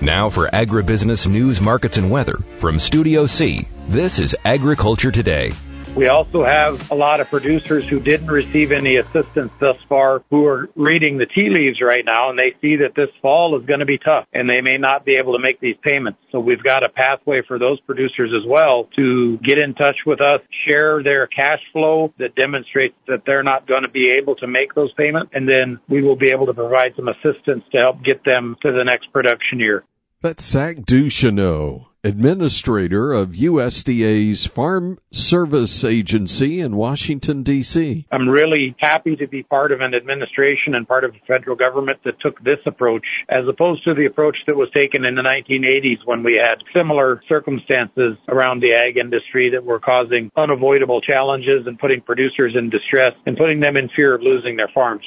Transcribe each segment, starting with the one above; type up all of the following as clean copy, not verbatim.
Now for agribusiness news, markets, and weather from Studio C, this is Agriculture Today. We also have a lot of producers who didn't receive any assistance thus far who are reading the tea leaves right now, and they see that this fall is going to be tough, and they may not be able to make these payments. So we've got a pathway for those producers as well to get in touch with us, share their cash flow that demonstrates that they're not going to be able to make those payments, and then we will be able to provide some assistance to help get them to the next production year. That's Zach Ducheneau, Administrator of USDA's Farm Service Agency in Washington, D.C. I'm really happy to be part of an administration and part of the federal government that took this approach, as opposed to the approach that was taken in the 1980s when we had similar circumstances around the ag industry that were causing unavoidable challenges and putting producers in distress and putting them in fear of losing their farms.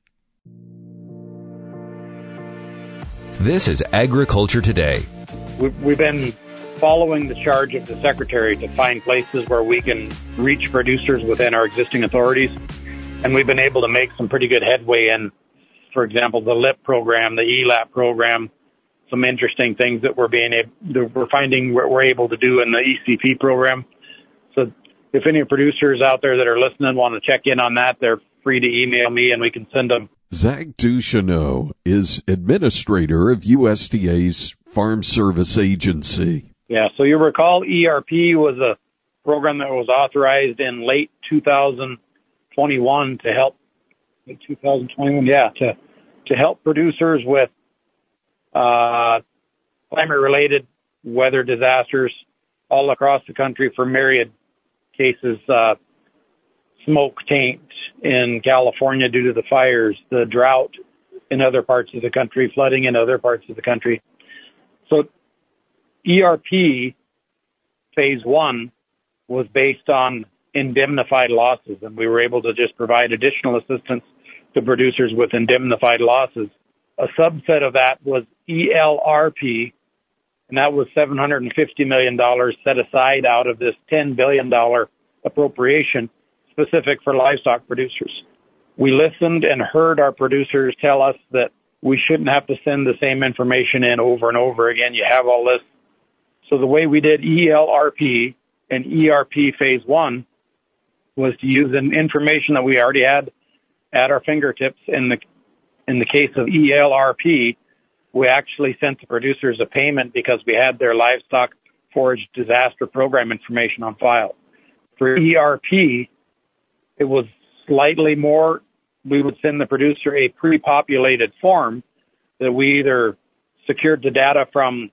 This is Agriculture Today. We've been following the charge of the Secretary to find places where we can reach producers within our existing authorities, and we've been able to make some pretty good headway in, for example, the LIP program, the ELAP program, some interesting things that we're finding we're able to do in the ECP program. So if any producers out there that are listening want to check in on that, they're free to email me and we can send them. Zach Ducheneau is Administrator of USDA's Farm Service Agency. Yeah, so you recall ERP was a program that was authorized in late 2021 to help, to help producers with climate-related weather disasters all across the country for myriad cases. Smoke taint in California due to the fires, the drought in other parts of the country, flooding in other parts of the country. So ERP phase 1 was based on indemnified losses, and we were able to just provide additional assistance to producers with indemnified losses. A subset of that was ELRP, and that was $750 million set aside out of this $10 billion appropriation specific for livestock producers. We listened and heard our producers tell us that we shouldn't have to send the same information in over and over again. You have all this. So the way we did ELRP and ERP phase 1 was to use the information that we already had at our fingertips. In the case of ELRP, we actually sent the producers a payment because we had their livestock forage disaster program information on file. For ERP, it was slightly more. We would send the producer a pre-populated form that we either secured the data from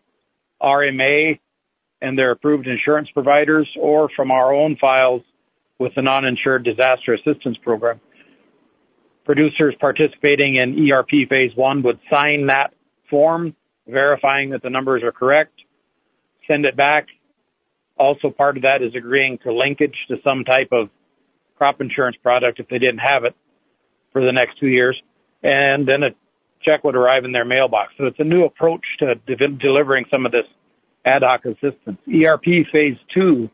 RMA and their approved insurance providers or from our own files with the non-insured disaster assistance program. Producers participating in ERP phase 1 would sign that form, verifying that the numbers are correct, send it back. Also, part of that is agreeing to linkage to some type of crop insurance product if they didn't have it for the next 2 years, and then a check would arrive in their mailbox. So it's a new approach to delivering some of this ad hoc assistance. ERP phase 2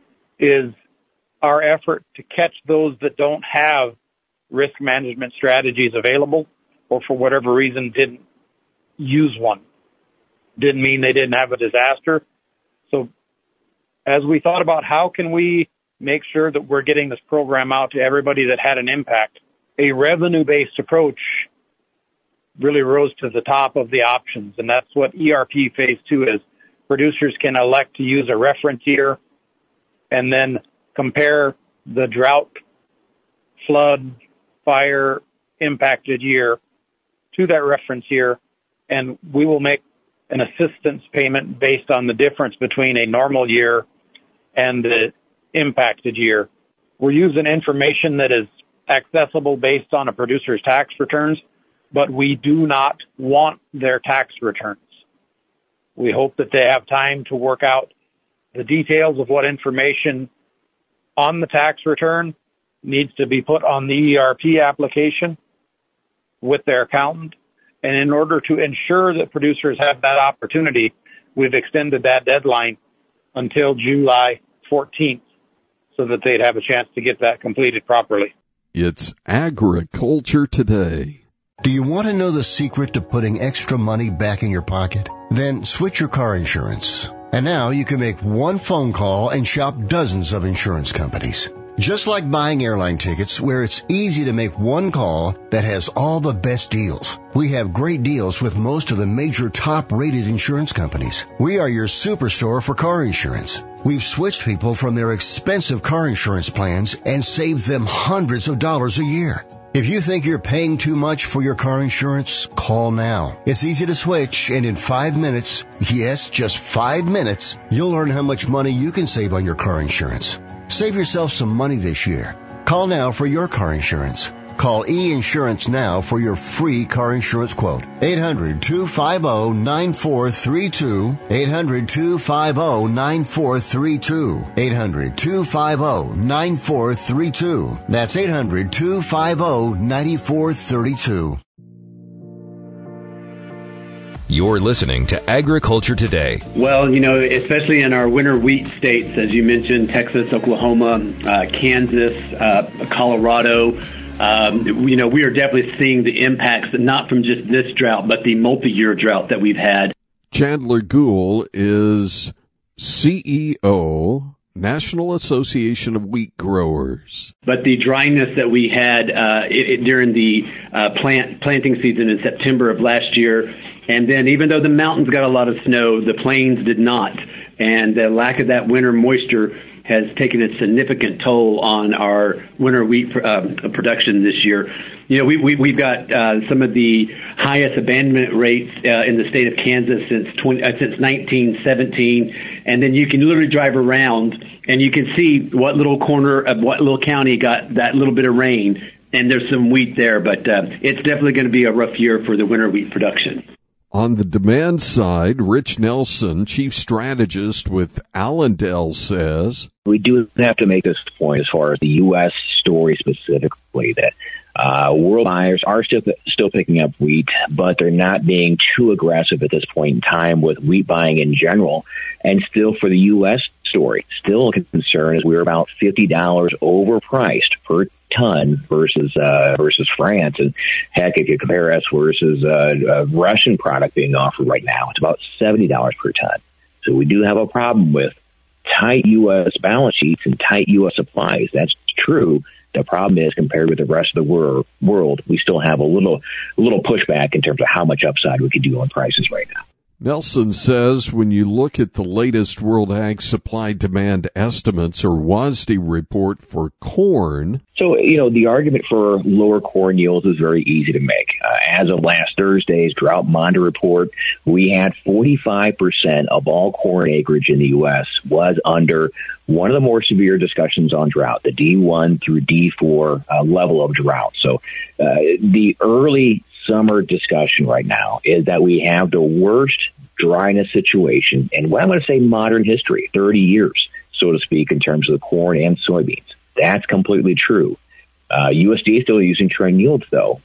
is our effort to catch those that don't have risk management strategies available or for whatever reason didn't use one. Didn't mean they didn't have a disaster. So as we thought about how can we make sure that we're getting this program out to everybody that had an impact, a revenue-based approach really rose to the top of the options, and that's what ERP phase 2 is. Producers can elect to use a reference year and then compare the drought, flood, fire impacted year to that reference year, and we will make an assistance payment based on the difference between a normal year and the impacted year. We're using information that is accessible based on a producer's tax returns, but we do not want their tax returns. We hope that they have time to work out the details of what information on the tax return needs to be put on the ERP application with their accountant. And in order to ensure that producers have that opportunity, we've extended that deadline until July 14th so that they'd have a chance to get that completed properly. It's Agriculture Today. Do you want to know the secret to putting extra money back in your pocket? Then switch your car insurance. And now you can make one phone call and shop dozens of insurance companies. Just like buying airline tickets, where it's easy to make one call that has all the best deals. We have great deals with most of the major top-rated insurance companies. We are your superstore for car insurance. We've switched people from their expensive car insurance plans and saved them hundreds of dollars a year. If you think you're paying too much for your car insurance, call now. It's easy to switch, and in 5 minutes, yes, just 5 minutes, you'll learn how much money you can save on your car insurance. Save yourself some money this year. Call now for your car insurance. Call E-Insurance now for your free car insurance quote. 800-250-9432. 800-250-9432. 800-250-9432. That's 800-250-9432. You're listening to Agriculture Today. Well, especially in our winter wheat states, as you mentioned, Texas, Oklahoma, Kansas, Colorado, we are definitely seeing the impacts, not from just this drought, but the multi-year drought that we've had. Chandler Gould is CEO, National Association of Wheat Growers. But the dryness that we had during the planting season in September of last year, and then even though the mountains got a lot of snow, the plains did not. And the lack of that winter moisture has taken a significant toll on our winter wheat production this year. We've got some of the highest abandonment rates in the state of Kansas since 1917. And then you can literally drive around and you can see what little corner of what little county got that little bit of rain. And there's some wheat there, but it's definitely going to be a rough year for the winter wheat production. On the demand side, Rich Nelson, chief strategist with Allendale, says, we do have to make this point as far as the U.S. story specifically, that world buyers are still picking up wheat, but they're not being too aggressive at this point in time with wheat buying in general. And still for the U.S. story, still a concern is we're about $50 overpriced per ton versus France. And heck, if you compare us versus a Russian product being offered right now, it's about $70 per ton. So we do have a problem with tight U.S. balance sheets and tight U.S. supplies. That's true. The problem is, compared with the rest of the world, we still have a little pushback in terms of how much upside we could do on prices right now. Nelson says when you look at the latest World Ag Supply Demand Estimates, or WASDE report for corn. So, the argument for lower corn yields is very easy to make. As of last Thursday's drought monitor report, we had 45% of all corn acreage in the U.S. was under one of the more severe discussions on drought, the D1 through D4 level of drought. So the early summer discussion right now is that we have the worst dryness situation in what I'm going to say modern history, 30 years, so to speak, in terms of the corn and soybeans. That's completely true. USDA is still using trend yields, though,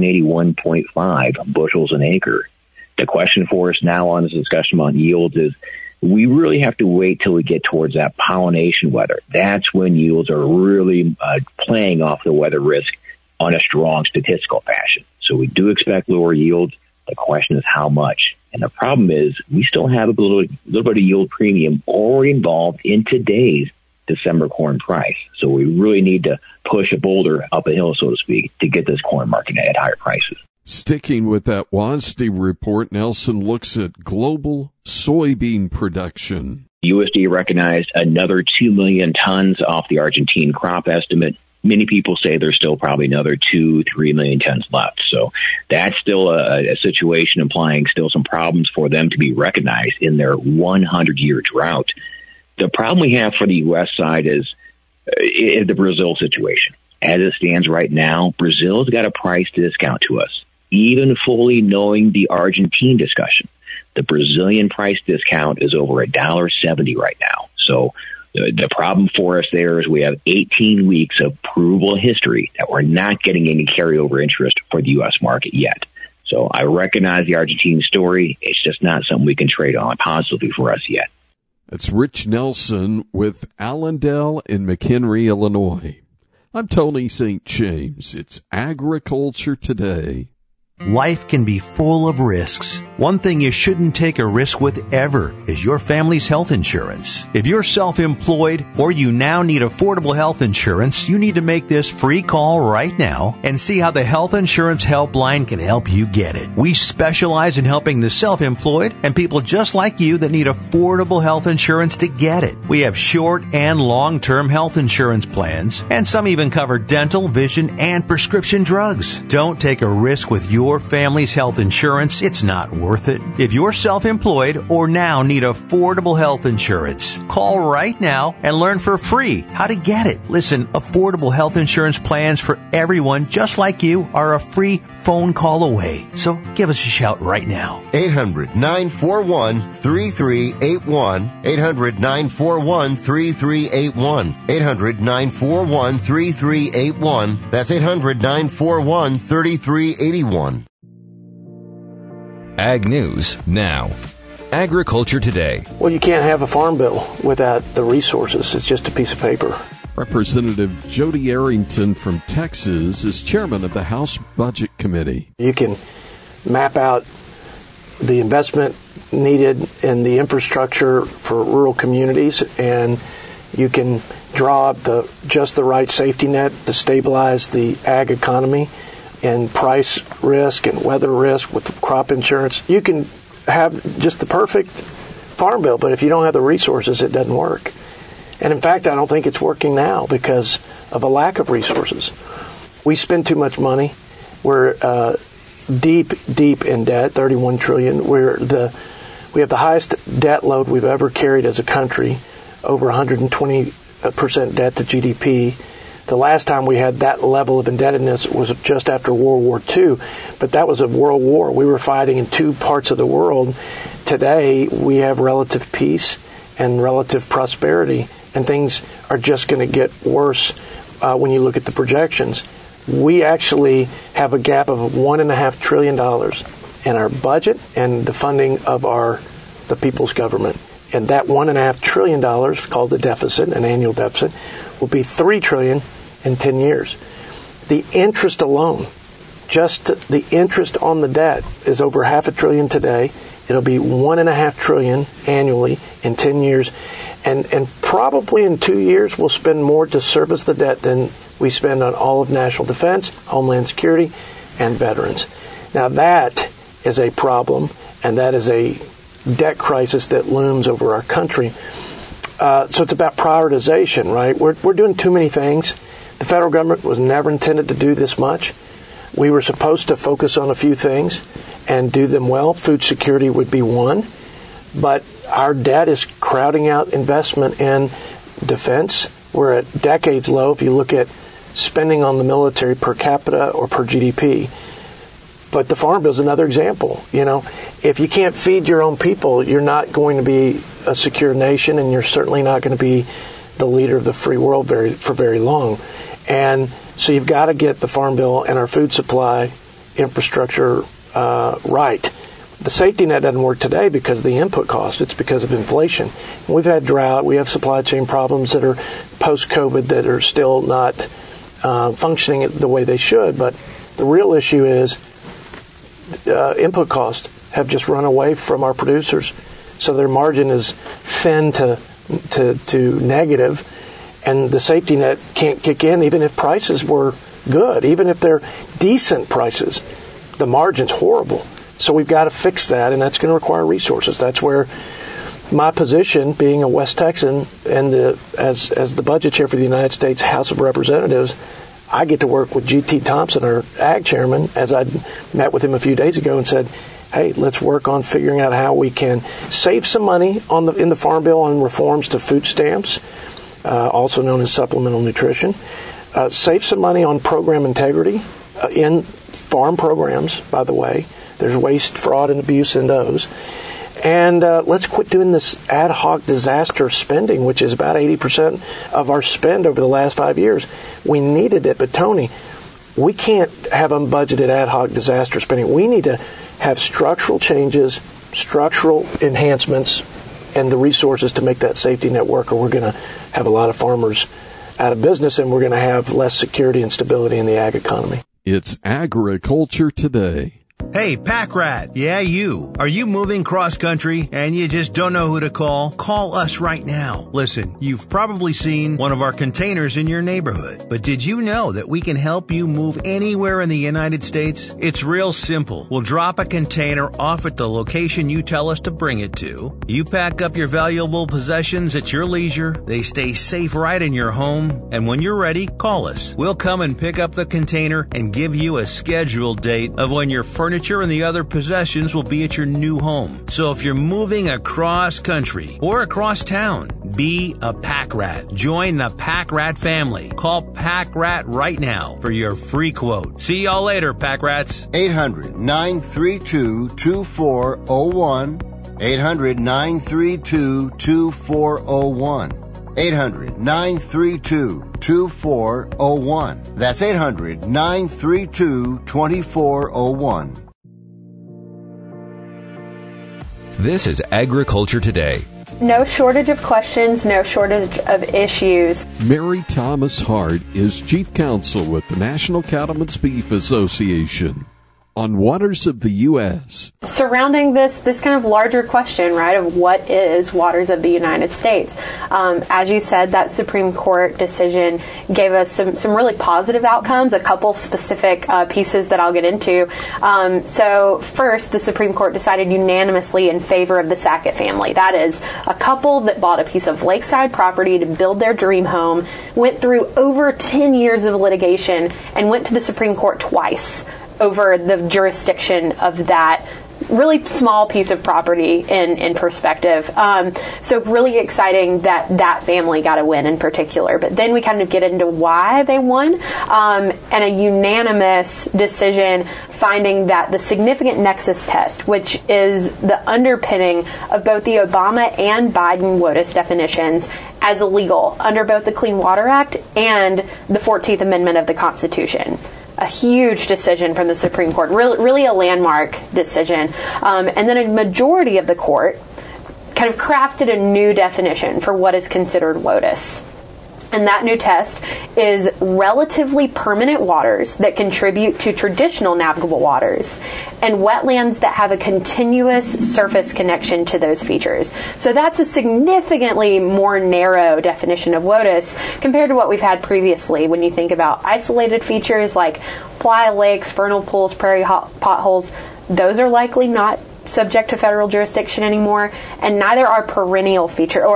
181.5 bushels an acre. The question for us now on this discussion on yields is we really have to wait till we get towards that pollination weather. That's when yields are really playing off the weather risk on a strong statistical fashion. So we do expect lower yields. The question is how much. And the problem is we still have a little bit of yield premium already involved in today's December corn price. So we really need to push a boulder up a hill, so to speak, to get this corn market at higher prices. Sticking with that WASDE report, Nelson looks at global soybean production. USDA recognized another 2 million tons off the Argentine crop estimate. Many people say there's still probably another 2-3 million tons left. So that's still a situation implying still some problems for them to be recognized in their 100-year drought. The problem we have for the U.S. side is the Brazil situation. As it stands right now, Brazil's got a price discount to us, even fully knowing the Argentine discussion. The Brazilian price discount is over $1.70 right now. So the problem for us there is we have 18 weeks of provable history that we're not getting any carryover interest for the U.S. market yet. So I recognize the Argentine story. It's just not something we can trade on positively for us yet. That's Rich Nelson with Allendale in McHenry, Illinois. I'm Tony St. James. It's Agriculture Today. Life can be full of risks. One thing you shouldn't take a risk with ever is your family's health insurance. If you're self-employed or you now need affordable health insurance, you need to make this free call right now and see how the Health Insurance Helpline can help you get it. We specialize in helping the self-employed and people just like you that need affordable health insurance to get it. We have short and long-term health insurance plans, and some even cover dental, vision, and prescription drugs. Don't take a risk with your family's health insurance. It's not worth it. If you're self-employed or now need affordable health insurance, call right now and learn for free how to get it. Listen, affordable health insurance plans for everyone just like you are a free phone call away. So give us a shout right now. 800-941-3381. 800-941-3381. 800-941-3381. That's 800-941-3381. Ag News Now. Agriculture Today. Well, you can't have a farm bill without the resources. It's just a piece of paper. Representative Jody Arrington from Texas is chairman of the House Budget Committee. You can map out the investment needed in the infrastructure for rural communities, and you can draw up just the right safety net to stabilize the ag economy and price risk and weather risk with crop insurance. You can have just the perfect farm bill, but if you don't have the resources, it doesn't work. And in fact, I don't think it's working now because of a lack of resources. We spend too much money. We're deep in debt, $31 trillion. We have the highest debt load we've ever carried as a country, over 120% debt to GDP. The last time we had that level of indebtedness was just after World War II, but that was a world war. We were fighting in two parts of the world. Today, we have relative peace and relative prosperity, and things are just going to get worse when you look at the projections. We actually have a gap of $1.5 trillion in our budget and the funding of the people's government. And that $1.5 trillion, called the deficit, an annual deficit, will be $3 trillion in 10 years. The interest alone, just the interest on the debt, is over $500 billion today. It'll be $1.5 trillion annually in 10 years. And probably in 2 years, we'll spend more to service the debt than we spend on all of national defense, homeland security, and veterans. Now that is a problem, and that is a debt crisis that looms over our country. So it's about prioritization, right? We're doing too many things. The federal government was never intended to do this much. We were supposed to focus on a few things and do them well. Food security would be one. But our debt is crowding out investment in defense. We're at decades low if you look at spending on the military per capita or per GDP. But the Farm Bill is another example. If you can't feed your own people, you're not going to be a secure nation, and you're certainly not going to be the leader of the free world for very long. And so you've got to get the Farm Bill and our food supply infrastructure right. The safety net doesn't work today because of the input cost. It's because of inflation. We've had drought. We have supply chain problems that are post-COVID that are still not functioning the way they should. But the real issue is input costs have just run away from our producers. So their margin is thin to negative, and the safety net can't kick in even if prices were good. Even if they're decent prices, the margin's horrible. So we've got to fix that, and that's going to require resources. That's where my position, being a West Texan and as the budget chair for the United States House of Representatives, I get to work with G.T. Thompson, our ag chairman, as I met with him a few days ago and said, hey, let's work on figuring out how we can save some money in the Farm Bill on reforms to food stamps, also known as supplemental nutrition. Save some money on program integrity in farm programs, by the way. There's waste, fraud, and abuse in those. And let's quit doing this ad hoc disaster spending, which is about 80% of our spend over the last 5 years. We needed it, but Tony, we can't have unbudgeted ad hoc disaster spending. We need to have structural changes, structural enhancements, and the resources to make that safety net work, or we're going to have a lot of farmers out of business, and we're going to have less security and stability in the ag economy. It's Agriculture Today. Hey, Pack Rat. Yeah, you. Are you moving cross country and you just don't know who to call? Call us right now. Listen, you've probably seen one of our containers in your neighborhood. But did you know that we can help you move anywhere in the United States? It's real simple. We'll drop a container off at the location you tell us to bring it to. You pack up your valuable possessions at your leisure. They stay safe right in your home. And when you're ready, call us. We'll come and pick up the container and give you a scheduled date of when your furniture and the other possessions will be at your new home. So if you're moving across country or across town, be a Pack Rat. Join the Pack Rat family. Call Pack Rat right now for your free quote. See y'all later, Pack Rats. 800-932-2401. 800-932-2401. 800-932-2401. That's 800-932-2401. This is Agriculture Today. No shortage of questions, no shortage of issues. Mary Thomas Hart is Chief Counsel with the National Cattlemen's Beef Association on waters of the U.S. Surrounding this kind of larger question, right, of what is waters of the United States. As you said, that Supreme Court decision gave us some really positive outcomes, a couple specific pieces that I'll get into. So first, the Supreme Court decided unanimously in favor of the Sackett family. That is a couple that bought a piece of lakeside property to build their dream home, went through over 10 years of litigation, and went to the Supreme Court twice over the jurisdiction of that really small piece of property in perspective. So really exciting that family got a win in particular. But then we kind of get into why they won, and a unanimous decision finding that the significant nexus test, which is the underpinning of both the Obama and Biden WOTUS definitions, as illegal under both the Clean Water Act and the 14th Amendment of the Constitution. A huge decision from the Supreme Court, really a landmark decision. And then a majority of the court kind of crafted a new definition for what is considered WOTUS. And that new test is relatively permanent waters that contribute to traditional navigable waters and wetlands that have a continuous surface connection to those features. So that's a significantly more narrow definition of WOTUS compared to what we've had previously when you think about isolated features like playa lakes, vernal pools, prairie potholes. Those are likely not subject to federal jurisdiction anymore, and neither are ephemeral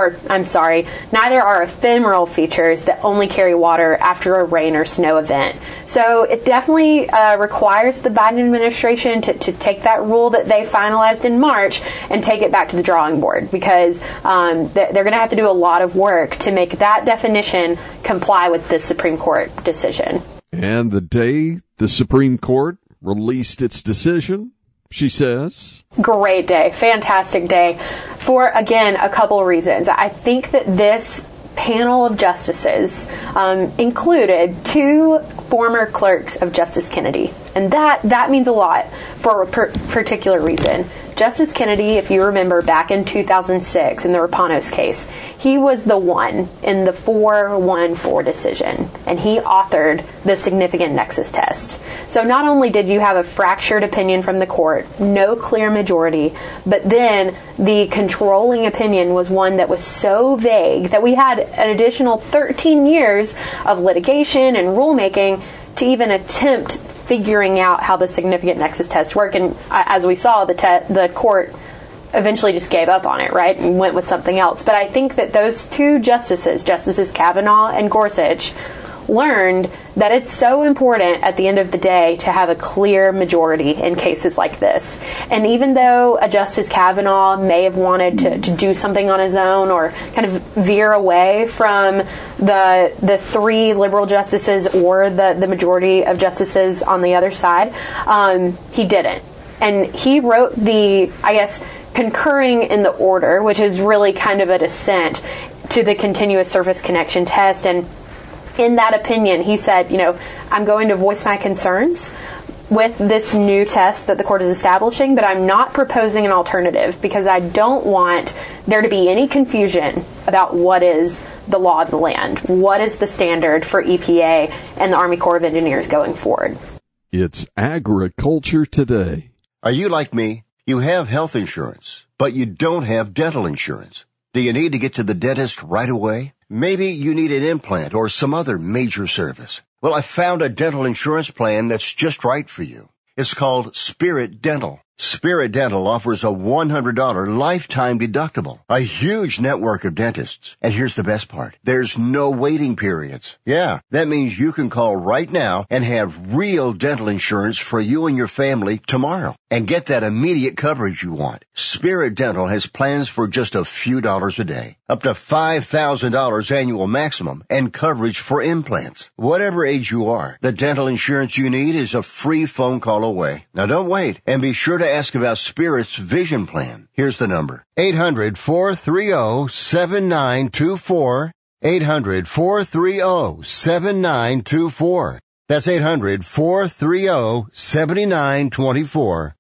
features that only carry water after a rain or snow event. So it definitely requires the Biden administration to take that rule that they finalized in March and take it back to the drawing board, because they're going to have to do a lot of work to make that definition comply with the Supreme Court decision. And the day the Supreme Court released its decision, she says, great day, fantastic day, for, again, a couple of reasons. I think that this panel of justices included two former clerks of Justice Kennedy, and that means a lot for a particular reason. Justice Kennedy, if you remember back in 2006 in the Rapanos case, he was the one in the 4-1-4 decision, and he authored the significant nexus test. So not only did you have a fractured opinion from the court, no clear majority, but then the controlling opinion was one that was so vague that we had an additional 13 years of litigation and rulemaking to even attempt figuring out how the significant nexus test work. And as we saw, the court eventually just gave up on it, right, and went with something else. But I think that those two Justices Kavanaugh and Gorsuch, learned that it's so important at the end of the day to have a clear majority in cases like this. And even though a Justice Kavanaugh may have wanted to do something on his own or kind of veer away from the three liberal justices or the majority of justices on the other side, he didn't. And he wrote concurring in the order, which is really kind of a dissent to the continuous surface connection test. And in that opinion, he said, I'm going to voice my concerns with this new test that the court is establishing, but I'm not proposing an alternative because I don't want there to be any confusion about what is the law of the land, what is the standard for EPA and the Army Corps of Engineers going forward. It's Agriculture Today. Are you like me? You have health insurance, but you don't have dental insurance. Do you need to get to the dentist right away? Maybe you need an implant or some other major service. Well, I found a dental insurance plan that's just right for you. It's called Spirit Dental. Spirit Dental offers a $100 lifetime deductible, a huge network of dentists. And here's the best part. There's no waiting periods. Yeah, that means you can call right now and have real dental insurance for you and your family tomorrow and get that immediate coverage you want. Spirit Dental has plans for just a few dollars a day, up to $5,000 annual maximum, and coverage for implants. Whatever age you are, the dental insurance you need is a free phone call away. Now don't wait, and be sure to ask about Spirit's vision plan. Here's the number. 800-430-7924. 800-430-7924. That's 800-430-7924.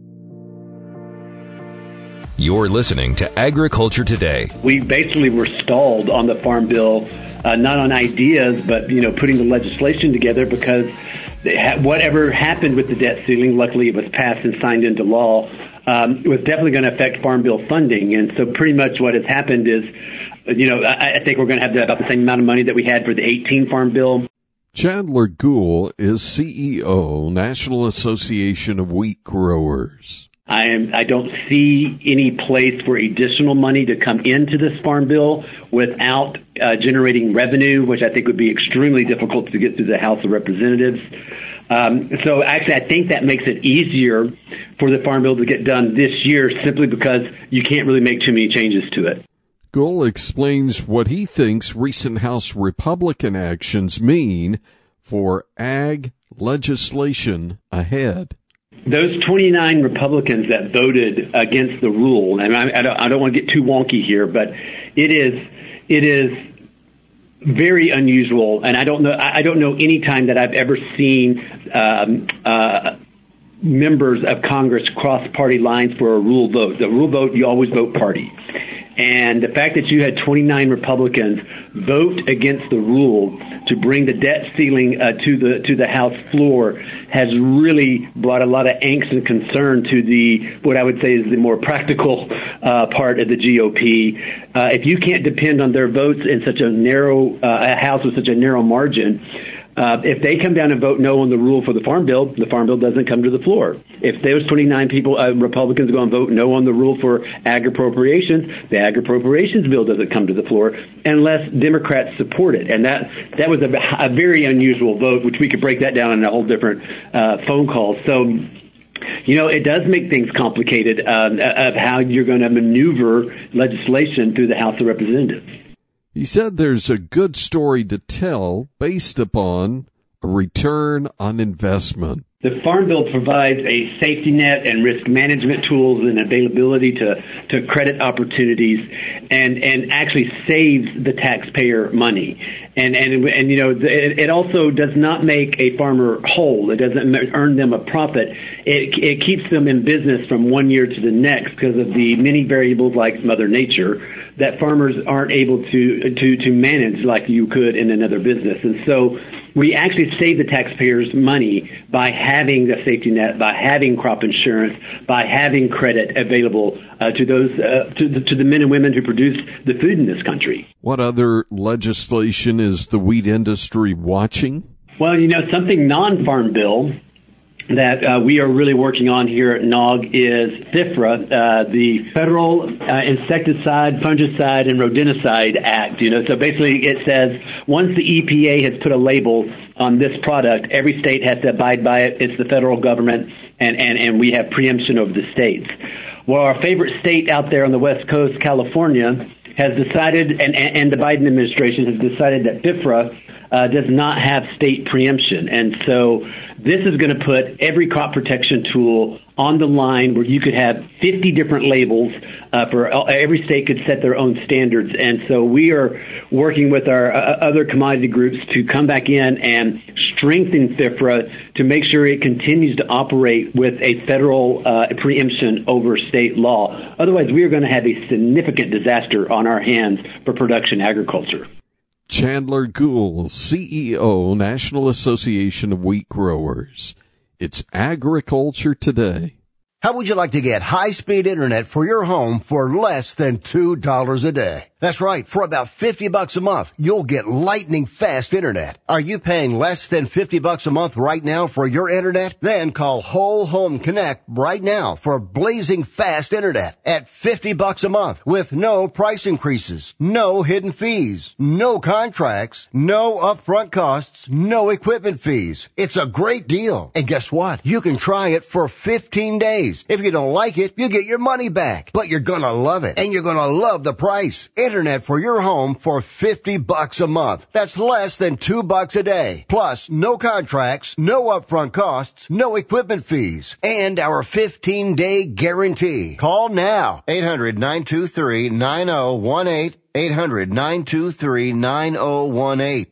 You're listening to Agriculture Today. We basically were stalled on the Farm Bill, not on ideas, but, putting the legislation together because whatever happened with the debt ceiling, luckily it was passed and signed into law, was definitely going to affect Farm Bill funding. And so pretty much what has happened is, I think we're going to have about the same amount of money that we had for the 18 Farm Bill. Chandler Gould is CEO, National Association of Wheat Growers. I don't see any place for additional money to come into this Farm Bill without generating revenue, which I think would be extremely difficult to get through the House of Representatives. So actually, I think that makes it easier for the Farm Bill to get done this year simply because you can't really make too many changes to it. Gould explains what he thinks recent House Republican actions mean for ag legislation ahead. Those 29 Republicans that voted against the rule, and I don't want to get too wonky here, but it is very unusual, and I don't know any time that I've ever seen members of Congress cross party lines for a rule vote. The rule vote, you always vote party. And the fact that you had 29 Republicans vote against the rule to bring the debt ceiling to the House floor has really brought a lot of angst and concern to what I would say is the more practical part of the GOP. If you can't depend on their votes in such a narrow House with such a narrow margin, if they come down and vote no on the rule for the Farm Bill doesn't come to the floor. If those 29 Republicans go and vote no on the rule for ag appropriations, the ag appropriations bill doesn't come to the floor unless Democrats support it. And that was a very unusual vote, which we could break that down in a whole different phone call. So, it does make things complicated of how you're going to maneuver legislation through the House of Representatives. He said there's a good story to tell based upon a return on investment. The Farm Bill provides a safety net and risk management tools and availability to credit opportunities and actually saves the taxpayer money. And it also does not make a farmer whole. It doesn't earn them a profit. It keeps them in business from one year to the next because of the many variables like Mother Nature that farmers aren't able to manage like you could in another business. And so we actually save the taxpayers money by having the safety net, by having crop insurance, by having credit available to those to the men and women who produce the food in this country. What other legislation is the wheat industry watching? Well, something non-farm bill that we are really working on here at NOG is FIFRA, the Federal Insecticide, Fungicide, and Rodenticide Act. So basically it says once the EPA has put a label on this product, every state has to abide by it. It's the federal government, and we have preemption over the states. Well, our favorite state out there on the West Coast, California, has decided, and the Biden administration has decided that FIFRA does not have state preemption. And so this is going to put every crop protection tool on the line where you could have 50 different labels for every state could set their own standards. And so we are working with our other commodity groups to come back in and strengthen FIFRA to make sure it continues to operate with a federal preemption over state law. Otherwise, we are going to have a significant disaster on our hands for production agriculture. Chandler Gould, CEO, National Association of Wheat Growers. It's Agriculture Today. How would you like to get high-speed internet for your home for less than $2 a day? That's right. For about $50 a month, you'll get lightning fast internet. Are you paying less than $50 a month right now for your internet? Then call Whole Home Connect right now for blazing fast internet at $50 a month with no price increases, no hidden fees, no contracts, no upfront costs, no equipment fees. It's a great deal. And guess what? You can try it for 15 days. If you don't like it, you get your money back. But you're gonna love it, and you're gonna love the price. Internet for your home for $50 a month. That's less than $2 a day. Plus, no contracts, no upfront costs, no equipment fees, and our 15-day guarantee. Call now. 800-923-9018. 800-923-9018.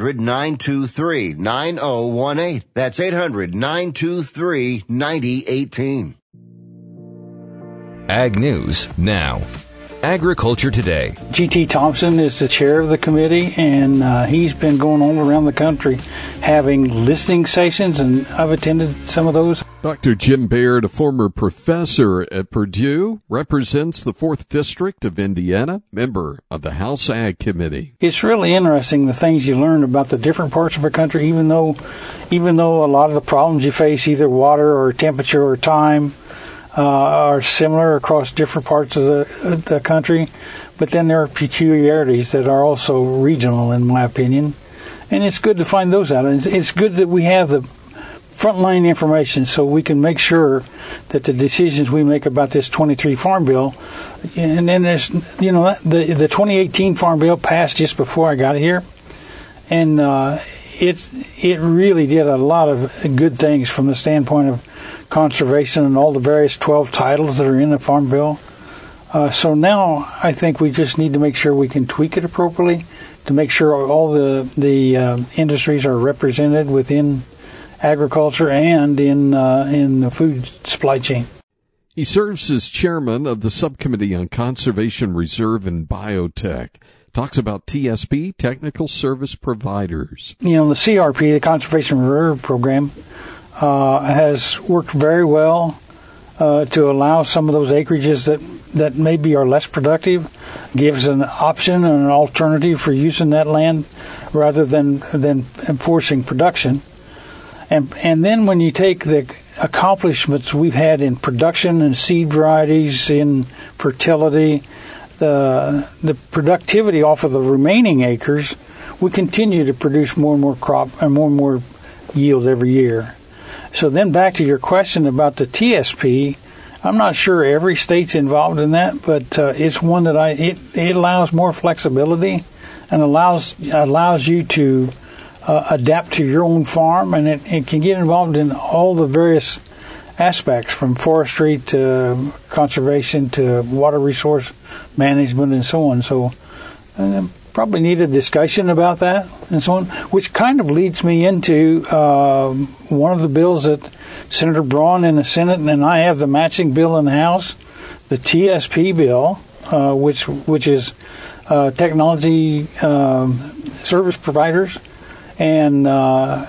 800-923-9018. That's 800-923-9018. Ag News Now. Agriculture Today. G.T. Thompson is the chair of the committee, and he's been going all around the country having listening sessions, and I've attended some of those. Dr. Jim Baird, a former professor at Purdue, represents the 4th District of Indiana, member of the House Ag Committee. It's really interesting the things you learn about the different parts of our country, even though a lot of the problems you face, either water or temperature or time, are similar across different parts of the country, but then there are peculiarities that are also regional, in my opinion, and it's good to find those out. And it's good that we have the frontline information so we can make sure that the decisions we make about this 23 Farm Bill, and then there's, the 2018 Farm Bill passed just before I got here, and it really did a lot of good things from the standpoint of conservation and all the various 12 titles that are in the Farm Bill. So now I think we just need to make sure we can tweak it appropriately to make sure all the industries are represented within agriculture and in the food supply chain. He serves as chairman of the Subcommittee on Conservation Reserve and Biotech. Talks about TSP, Technical Service Providers. The CRP, the Conservation Reserve Program, has worked very well to allow some of those acreages that maybe are less productive, gives an option and an alternative for using that land rather than enforcing production. And then when you take the accomplishments we've had in production and seed varieties, in fertility, the productivity off of the remaining acres, we continue to produce more and more crop and more yield every year. So then back to your question about the TSP, I'm not sure every state's involved in that, but it's one that it allows more flexibility and allows you to adapt to your own farm, and it can get involved in all the various aspects from forestry to conservation to water resource management and so on. So probably need a discussion about that and so on, which kind of leads me into one of the bills that Senator Braun in the Senate, and I have the matching bill in the House, the TSP bill, which is technology service providers, and the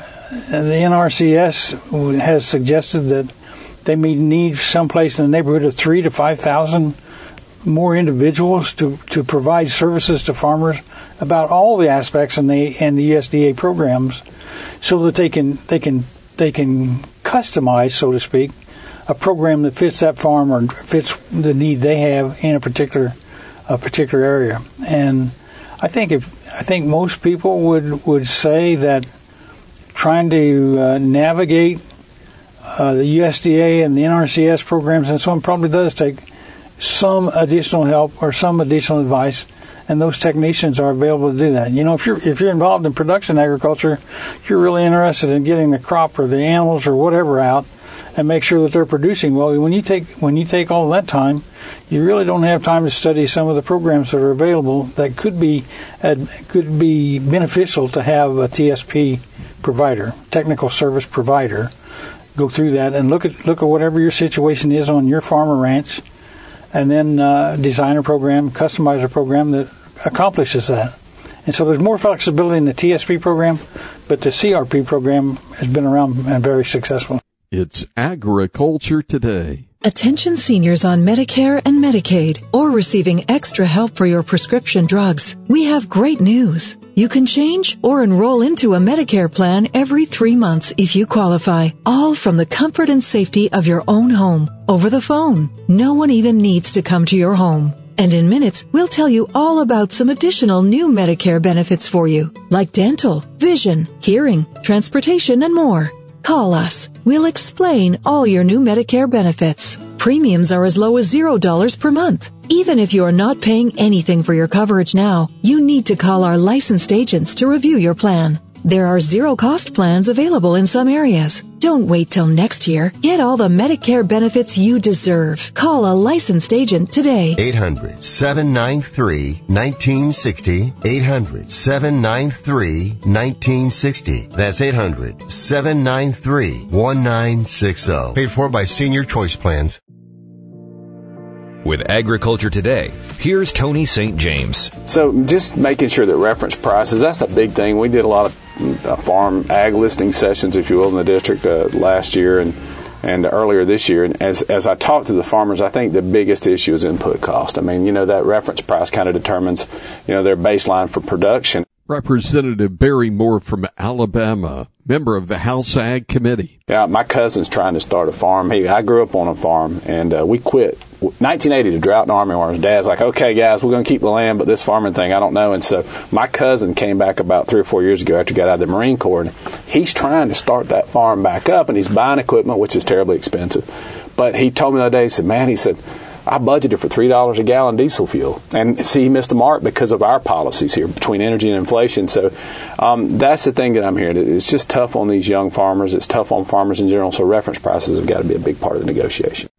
NRCS has suggested that they may need someplace in the neighborhood of 3,000 to 5,000 more individuals to provide services to farmers about all the aspects in the USDA programs, so that they can customize, so to speak, a program that fits that farm or fits the need they have in a particular area. And I think most people would say that trying to navigate the USDA and the NRCS programs and so on probably does take some additional help or some additional advice, and those technicians are available to do that. If you're involved in production agriculture, you're really interested in getting the crop or the animals or whatever out and make sure that they're producing well. When you take all that time, you really don't have time to study some of the programs that are available that could be beneficial to have a TSP provider, technical service provider, go through that and look at whatever your situation is on your farm or ranch, and then design a program, customize a program that accomplishes that. And so there's more flexibility in the TSP program, but the CRP program has been around and very successful. It's Agriculture Today. Attention seniors on Medicare and Medicaid or receiving extra help for your prescription drugs. We have great news. You can change or enroll into a Medicare plan every 3 months if you qualify, all from the comfort and safety of your own home, over the phone. No one even needs to come to your home. And in minutes, we'll tell you all about some additional new Medicare benefits for you, like dental, vision, hearing, transportation, and more. Call us. We'll explain all your new Medicare benefits. Premiums are as low as $0 per month. Even if you are not paying anything for your coverage now, you need to call our licensed agents to review your plan. There are zero-cost plans available in some areas. Don't wait till next year. Get all the Medicare benefits you deserve. Call a licensed agent today. 800-793-1960. 800-793-1960. That's 800-793-1960. Paid for by Senior Choice Plans. With Agriculture Today, here's Tony St. James. So just making sure that reference prices, that's a big thing. We did a lot of farm ag listing sessions, if you will, in the district last year and earlier this year. And as I talked to the farmers, I think the biggest issue is input cost. I mean, that reference price kind of determines, their baseline for production. Representative Barry Moore from Alabama, member of the House Ag Committee. Yeah, my cousin's trying to start a farm. I grew up on a farm, and we quit. 1980, the drought and armyworms. Dad's like, okay, guys, we're going to keep the land, but this farming thing, I don't know. And so my cousin came back about 3 or 4 years ago after he got out of the Marine Corps, and he's trying to start that farm back up, and he's buying equipment, which is terribly expensive. But he told me the other day, he said, I budgeted for $3 a gallon diesel fuel. And see, he missed the mark because of our policies here between energy and inflation. So that's the thing that I'm hearing. It's just tough on these young farmers. It's tough on farmers in general. So reference prices have got to be a big part of the negotiation.